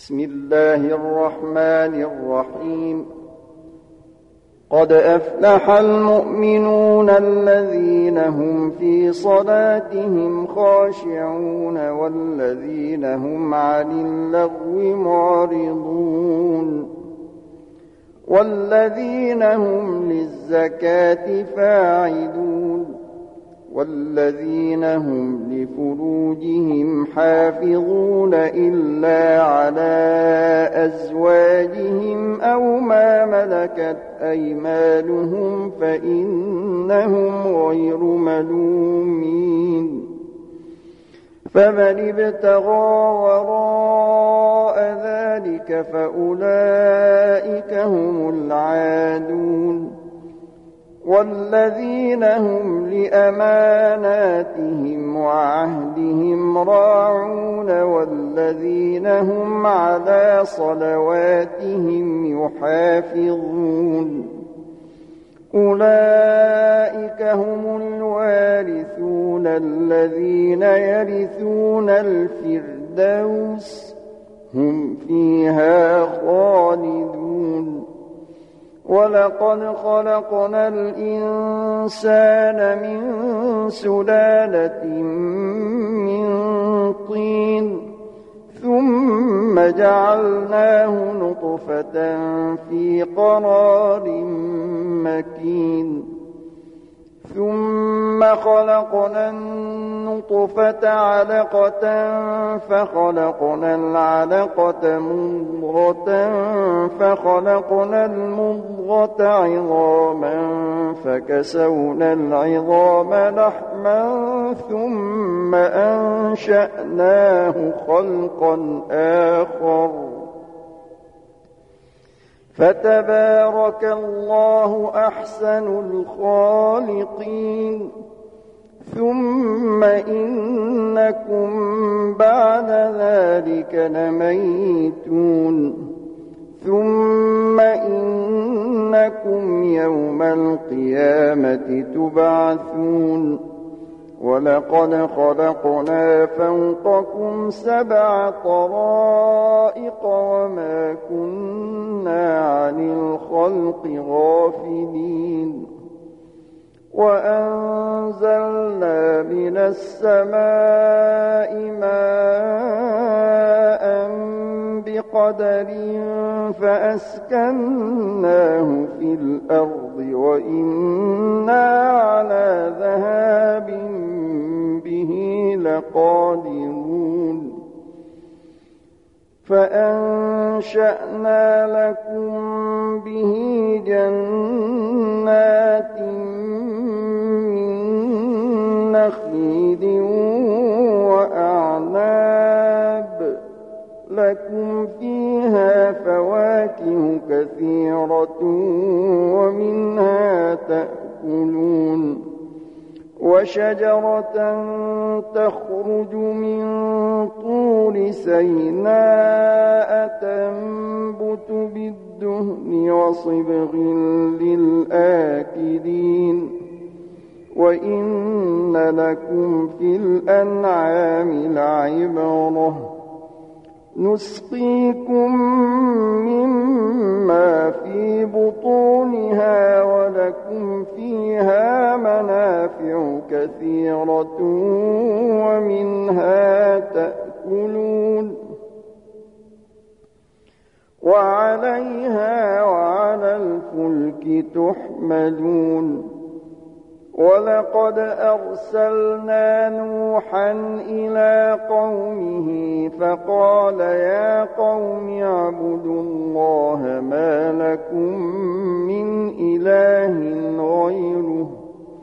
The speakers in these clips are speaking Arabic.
بسم الله الرحمن الرحيم. قد أفلح المؤمنون الذين هم في صلاتهم خاشعون والذين هم عن اللغو معرضون والذين هم للزكاة فاعلون والذين هم لفروجهم حافظون إلا على أزواجهم أو ما ملكت أيمانهم فإنهم غير ملومين. فمن ابتغى وراء ذلك فأولئك هم العادون والذين هم لأماناتهم وعهدهم راعون والذين هم على صلواتهم يحافظون. أولئك هم الوارثون الذين يرثون الفردوس هم فيها خالدون. ولقد خلقنا الإنسان من سلالة من طين ثم جعلناه نطفة في قرار مكين ثم خلقنا النطفة علقة فخلقنا العلقة مضغة فخلقنا المضغة عظاما فكسونا العظام لحما ثم أنشأناه خلقا آخر فتبارك الله أحسن الخالقين. ثم إنكم بعد ذلك لميتون ثم إنكم يوم القيامة تبعثون. ولقد خلقنا فوقكم 7 طرائق وما كنا عن الخلق غافلين. وأنزلنا من السماء ماء بقدر فأسكناه في الأرض وإنا على ذهاب به لقادرون. فأنشأنا لكم به جنات من نخيل وأعناب لكم فيها فواكه كثيرة ومنها تأكلون. وشجرة تخرج من طور سيناء تنبت بالدهن وصبغ للآكلين. وإن لكم في الأنعام لعبرة نسقيكم مما في بطونها ولكم فيها منافع كثيرة ومنها تأكلون وعليها وعلى الفلك تحملون. ولقد أرسلنا نوحا إلى قومه فقال يا قوم اعبدوا الله ما لكم من إله غيره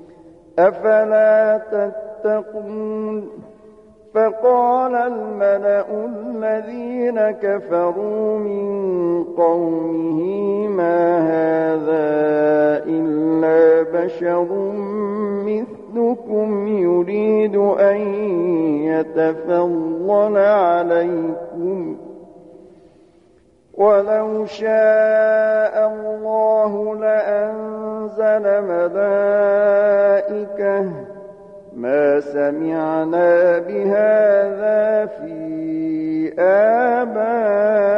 أفلا تتقون. فقال الملأ الذين كفروا من قومه ما هذا إلا بشر مثلكم يريد أن يتفضل عليكم ولو شاء الله لأنزل ملائكة ما سمعنا بهذا في آبائنا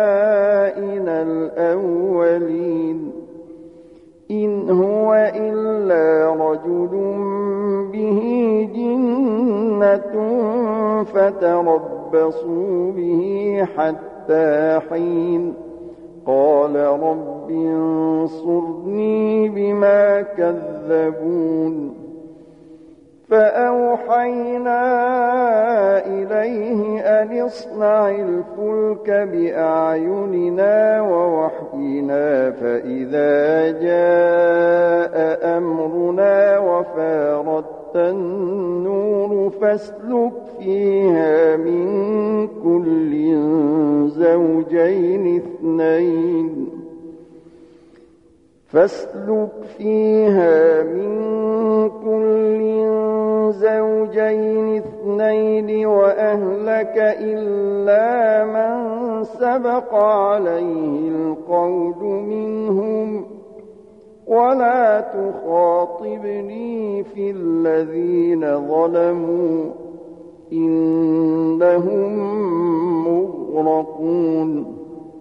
فتربصوا به حتى حين قال رب انصرني بما كذبون فأوحينا إليه أن اصنع الفلك بأعيننا ووحينا فإذا جاء أمرنا وفارت النور فاسلك فيها من كل زوجين اثنين وأهلك إلا من سبق عليه القول منهم ولا تخاطبني في الذين ظلموا إنهم مغرقون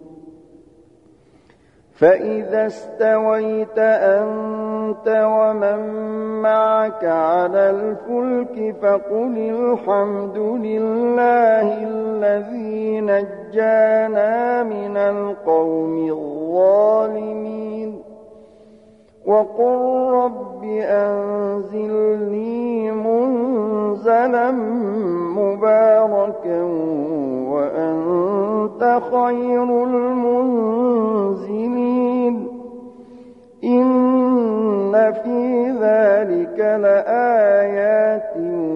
فإذا استويت أنت ومن معك على الفلك فقل الحمد لله الذي نجانا من القوم الظالمين وقل رب أنزلني منزلا مباركا وأنت خير المنزلين إن في ذلك لآيات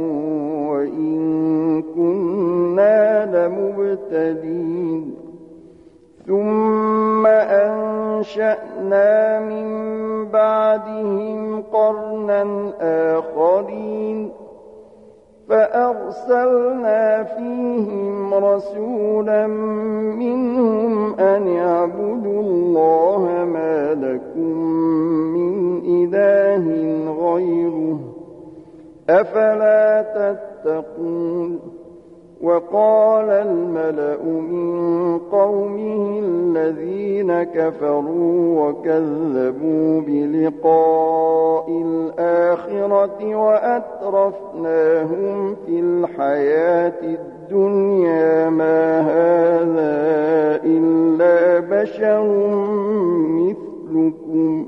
وإن كنا لمبتلين ثم أنشأنا من بعدهم قرنا آخرين فأرسلنا فيهم رسولا منهم أن اعبدوا الله ما لكم من إله غيره أفلا تتقون وقال الملأ من قومه الذين كفروا وكذبوا بلقاء الآخرة وأترفناهم في الحياة الدنيا ما هذا إلا بشر مثلكم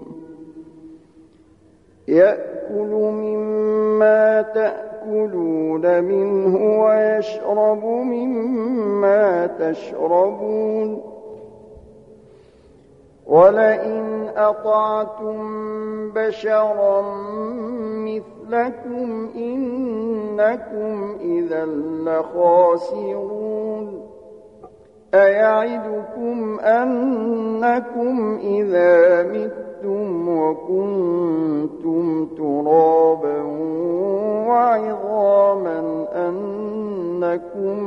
يأكل مما تأكلون منه ويشرب مما تشربون ولئن أطعتم بشرا مثلكم إنكم إذا لخاسرون أيعدكم أنكم إذا متم وكنتم ترابا وعظاما أنكم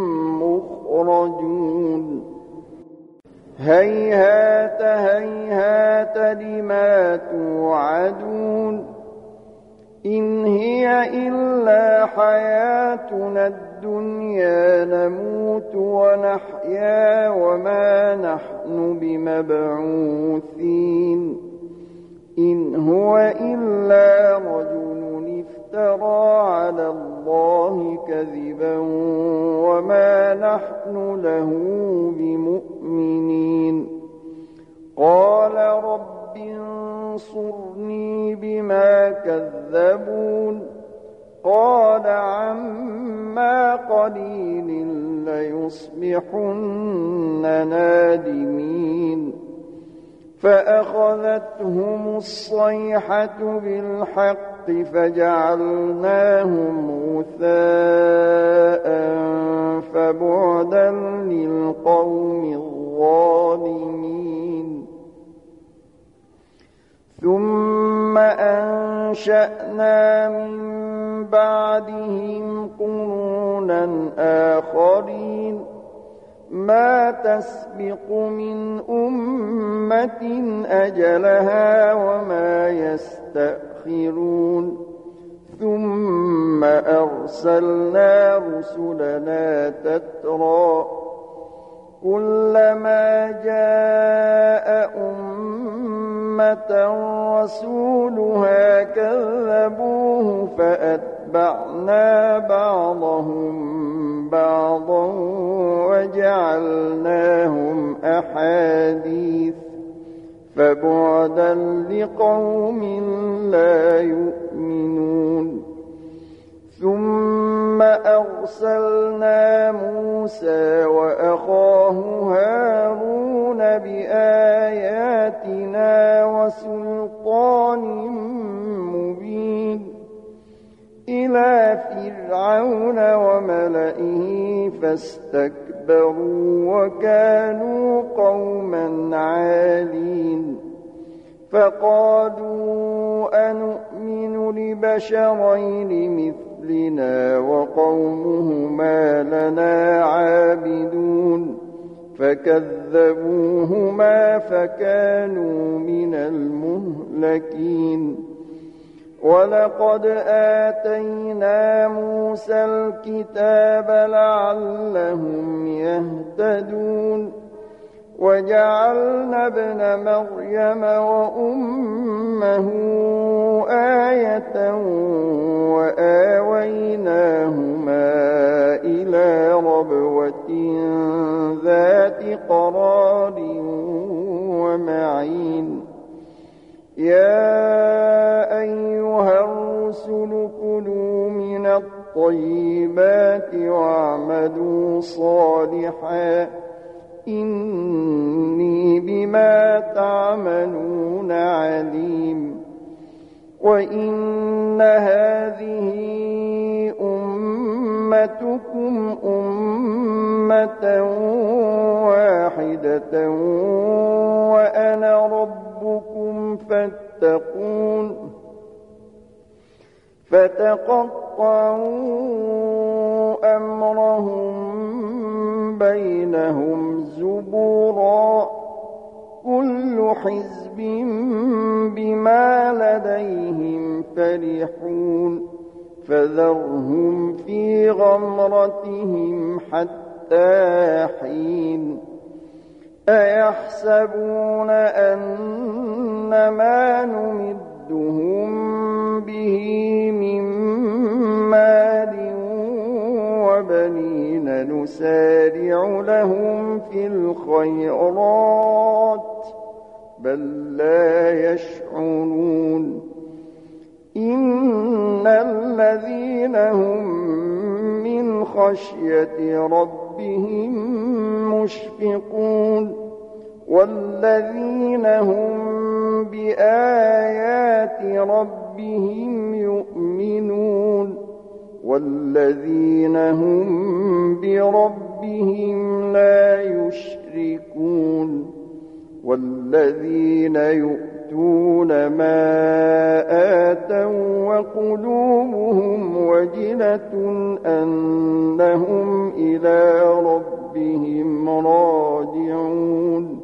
مخرجون هيهات هيهات لما توعدون إن هي إلا حياتنا الدنيا نموت ونحيا وما نحن بمبعوثين إن هو إلا رجل افترى على الله كذبا وما نحن له بمؤمنين قال رب انصرني بما كذبون قال عما قليل ليصبحن نادمين فأخذتهم الصيحة بالحق فجعلناهم غثاء فبعدا للقوم الظالمين ثم أنشأنا من بعدهم قرونا آخرين ما تسبق من أمة أجلها وما يستأخرون ثم أرسلنا رسلنا تترى كلما جاء أمة رسولها كذبوه فأتبعوا فأتبعنا بعضهم بعضا وجعلناهم أحاديث فبعدا لقوم لا يؤمنون ثم أرسلنا موسى وأخاه هارون بآياتنا وسلطان مبين إلى فرعون وملئه فاستكبروا وكانوا قوما عالين فقالوا أنؤمن لبشرين مثلنا وقومهما لنا عابدون فكذبوهما فكانوا من المهلكين ولقد آتينا موسى الكتاب لعلهم يهتدون وجعلنا ابن مريم وأمه آية وآويناهما إلى ربوة ذات قرار ومعين يا أيها الرسل كلوا من الطيبات واعملوا صالحا إني بما تعملون عليم وإن هذه أمتكم أمة واحدة وأنا ربكم فاتقون فتقطعوا أمرهم بينهم زبورا كل حزب بما لديهم فرحون فذرهم في غمرتهم حتى حين أيحسبون أن ما نمدهم به من مال وبنين نسارع لهم في الخيرات بل لا يشعرون إن الذين هم من خشية ربهم مشفقون والذين هم بآيات ربهم يؤمنون والذين هم بربهم لا يشركون والذين يؤتون ما آتوا وقلوبهم وجلة أنهم إلى ربهم راجعون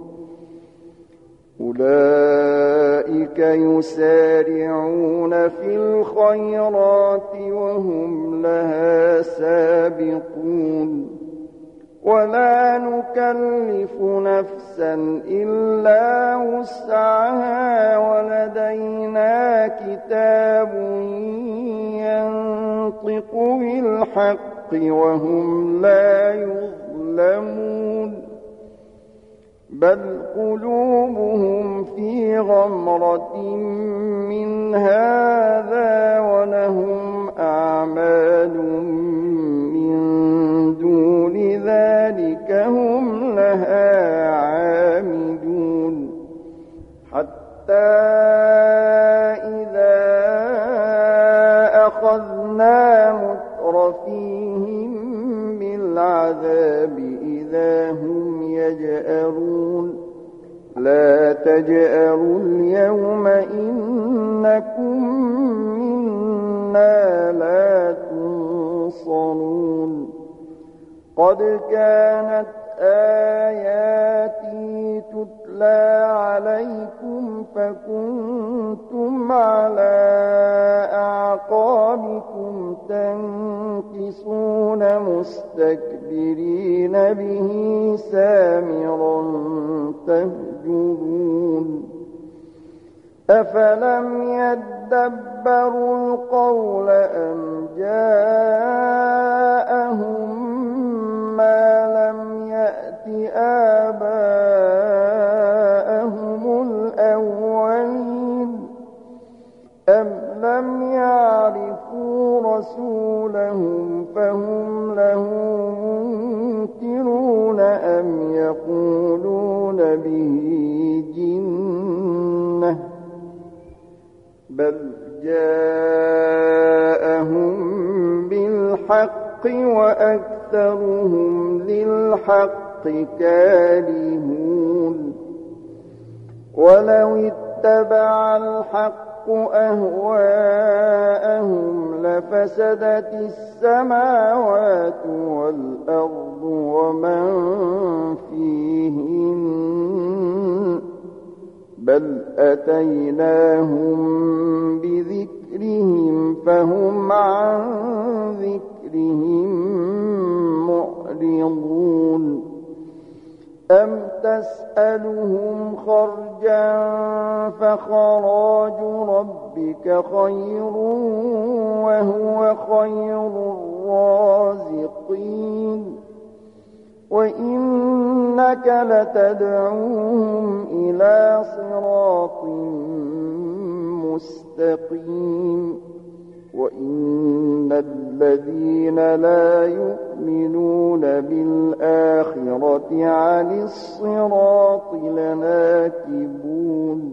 أولئك يسارعون في الخيرات وهم لها سابقون ولا نكلف نفسا إلا وسعها ولدينا كتاب ينطق بالحق وهم لا يظلمون بل قلوبهم في غمرة من هذا ولهم أعمال من دون ذلك هم لها عامدون حتى إذا أخذنا مترفيهم بالعذاب إذا هم يجأرون لا تجأروا اليوم إنكم منا لا تنصرون قد كانت آياتي تتلى عليكم فكنتم على أعقابكم تنكصون مستكبرين به سامرا تهجرون أفلم يدبروا القول أم جاءهم ما لم يأت آباءهم الأولين أم لم يعرفوا رسولهم فهم له منكرون أم يقولون به جنة بل جاءهم بالحق وأكثرهم للحق كارهون ولو اتبع الحق أهواءهم لفسدت السماوات والأرض ومن فيهن بل أتيناهم بذكرهم فهم عن ذكرهم معرضون أم تسألهم خرجا فخراج ربك خير وهو خير الرازقين وإنك لتدعوهم إلى صراط مستقيم وإن الذين لا يؤمنون بالآخرة عن الصراط لناكبون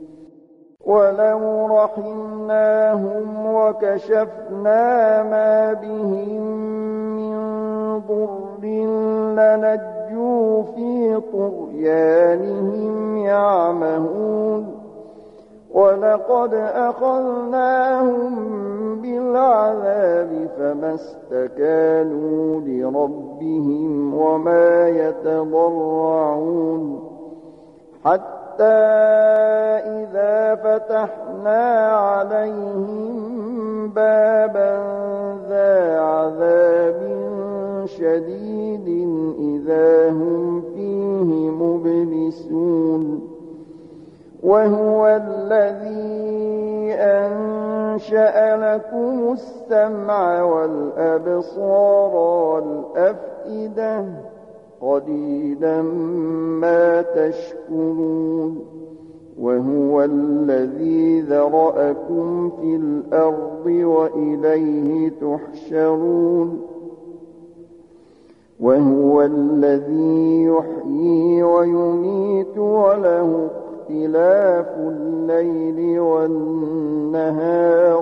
ولو رحمناهم وكشفنا ما بهم من ضر لنجوا في طغيانهم يعمهون ولقد أخذناهم بالعذاب فما استكانوا لربهم وما يتضرعون حتى إذا فتحنا عليهم بابا ذا عذاب شديد إذا هم فيه مبلسون وهو الذي أنشأ لكم السمع والأبصار والأفئدة قليلا ما تشكرون وهو الذي ذرأكم في الأرض وإليه تحشرون وهو الذي يحيي ويميت وله اختلاف الليل والنهار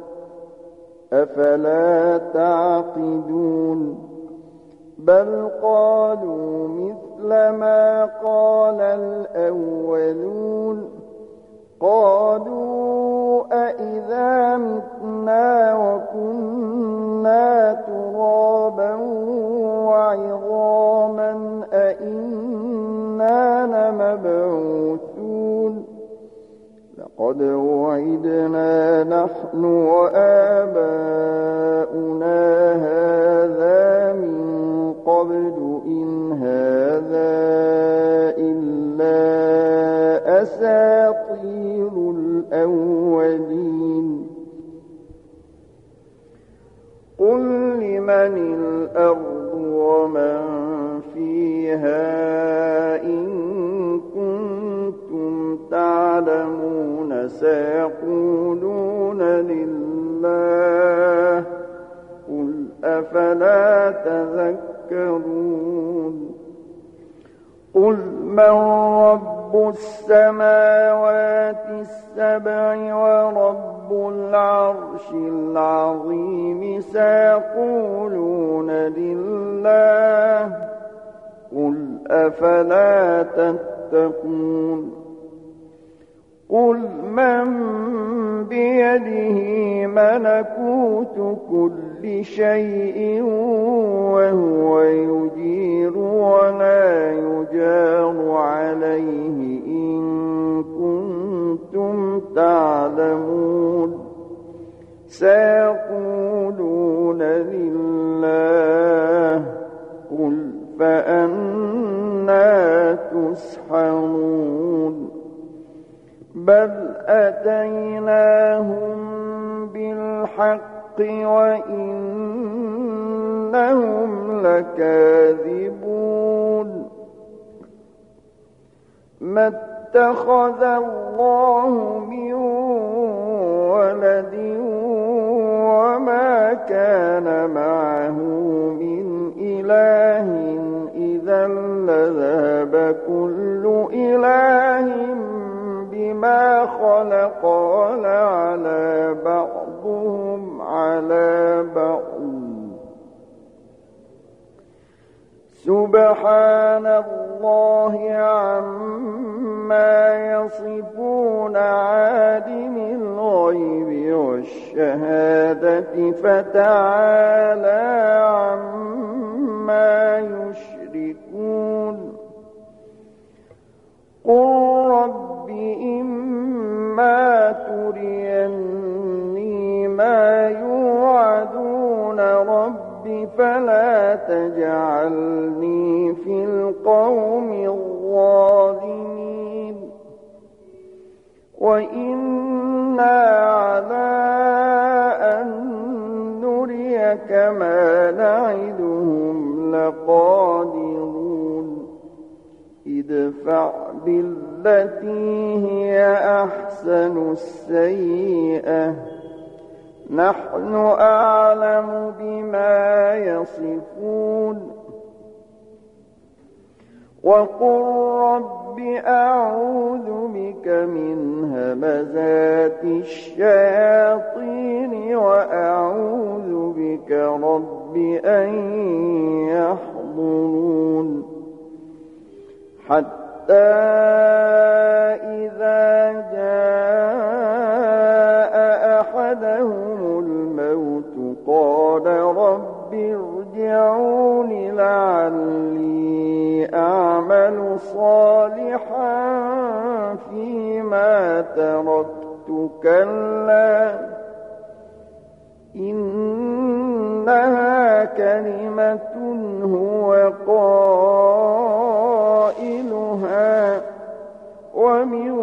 أفلا تعقلون بل قالوا مثل ما قال الأولون قالوا أإذا متنا وكنا ترابا وعظاما أإنا لمبعوثون لقد وعدنا نحن وآباؤنا هذا من قبل إن هذا إلا أساطير الأولين قل لمن الأرض ومن فيها إن كنتم تعلمون سيقولون لله قل أفلا تذكرون قل من رب السماوات السبع ورب العرش العظيم سيقولون لله قل أفلا تتقون قل من بيده ملكوت كل شيء وهو يجير ولا يجار عليه إن كنتم تعلمون سيقولون لله قل فأنى تسحرون بل أتيناهم بالحق وإنهم لكاذبون ما اتخذ الله من ولد وما كان معه من إله إذا لذهب كل إله بما خلق ولعلى بعضهم على بعض سبحان الله عما يصفون عالم الغيب والشهادة فتعالى عما يشركون قل رب إما تريني ما يوعدون رب فلا تجعلني في القوم الظالمين وإنا على أن نريك ما نعدهم لقادرون ادفع بالتي هي أحسن السيئة نحن أعلم بما يصفون وقل رب أعوذ بك من همزات الشياطين وأعوذ بك رب أن يحضرون حتى إذا جاء أحدهم الموت قال رب ارجعون لعلي أعمل صالحا فيما تركت كلا إنها كلمة هو قائلها ومن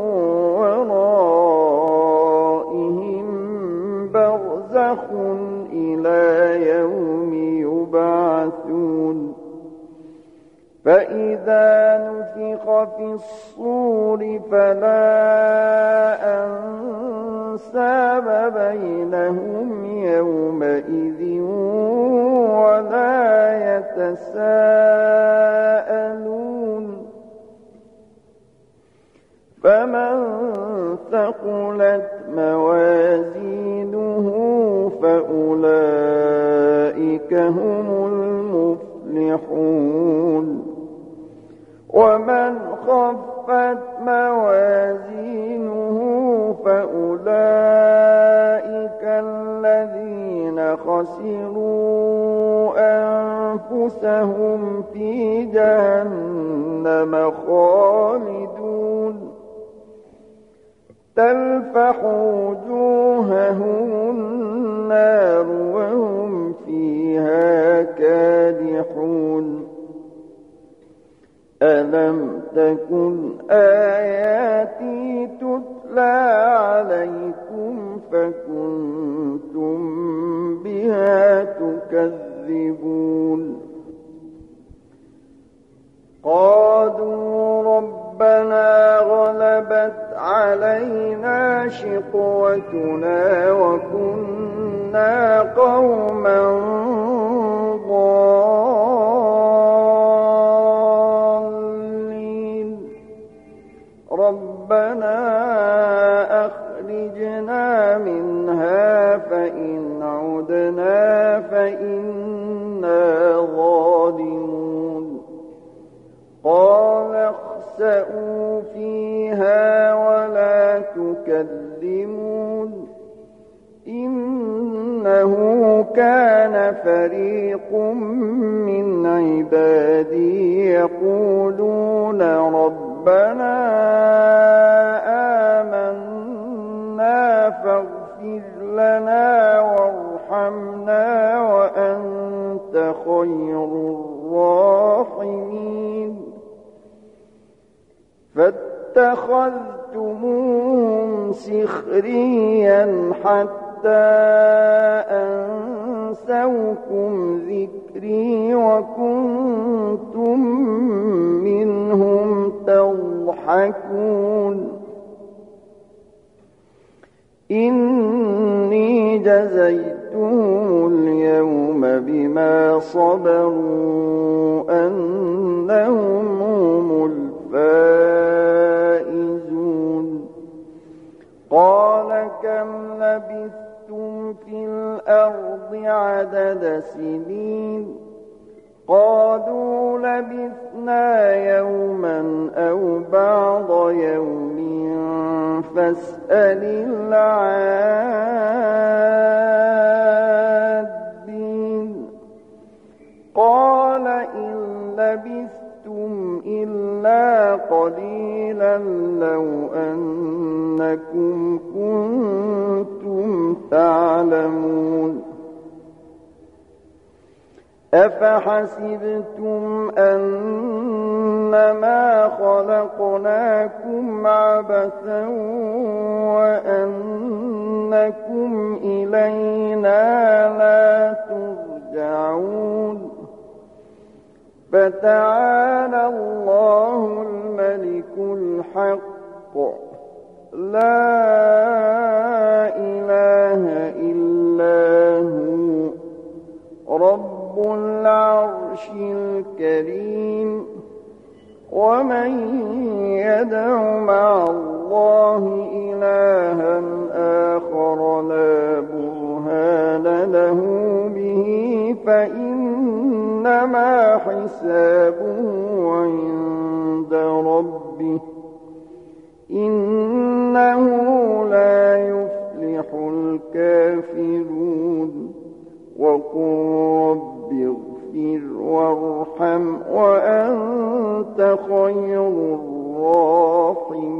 ورائهم برزخ إلى يوم يبعثون فإذا نفخ في الصور فلا أنساب بينهم يومئذ ولا يتساءلون فمن ثقلت موازينه فأولئك هم المفلحون ومن خفت موازينه فأولئك الذين خسروا أنفسهم في جهنم خالدون تلفح وجوههم النار وهم فيها كادحون ألم تكن آياتي تتلى عليكم فكنتم بها تكذبون قالوا ربنا غلبت علينا شقوتنا وكنا قوما ضالين ربنا أخرجنا منها فإن عدنا فإنا ظالمون قال اخسئوا فيها ولا تكلمون إنه كان فريق من عبادي يقولون ربنا آمنا فاغفر لنا وارحمنا وأنت خير الراحمين فاتخذتموهم سخريا حتى أنسوكم ذكري وكنتم منهم تضحكون إني جزيتهم اليوم بما صبروا أنهم هم الفائزون قال كم لبثتم في الأرض عدد سنين قالوا لبثنا يوما أو بعض يوم فاسأل العادين قال إن لبثتم إلا قليلا لو أنكم كنتم تعلمون أفحسبتم أنما خلقناكم عبثا وأنكم إلينا لا ترجعون فتعالى الله الملك الحق لا إله إلا هو رب العرش الكريم ومن يدع مع الله إلها آخر لا برهان له به فإنما حسابه عند ربه إنه لا يفلح الكافرون وقل رب اغفر وارحم وأنت خير الراحمين